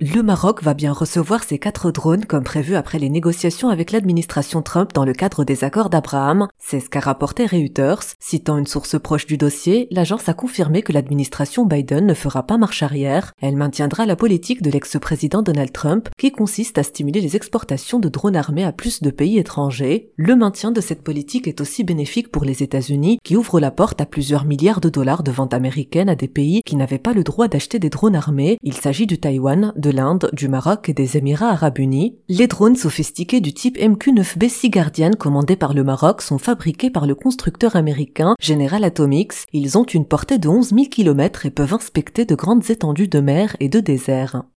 Le Maroc va bien recevoir ses 4 drones comme prévu après les négociations avec l'administration Trump dans le cadre des accords d'Abraham. C'est ce qu'a rapporté Reuters. Citant une source proche du dossier, l'agence a confirmé que l'administration Biden ne fera pas marche arrière. Elle maintiendra la politique de l'ex-président Donald Trump qui consiste à stimuler les exportations de drones armés à plus de pays étrangers. Le maintien de cette politique est aussi bénéfique pour les États-Unis qui ouvrent la porte à plusieurs milliards de dollars de ventes américaines à des pays qui n'avaient pas le droit d'acheter des drones armés. Il s'agit du Taïwan, de l'Inde, du Maroc et des Émirats arabes unis. Les drones sophistiqués du type MQ-9B Sea Guardian commandés par le Maroc sont fabriqués par le constructeur américain General Atomics. Ils ont une portée de 11 000 km et peuvent inspecter de grandes étendues de mer et de désert.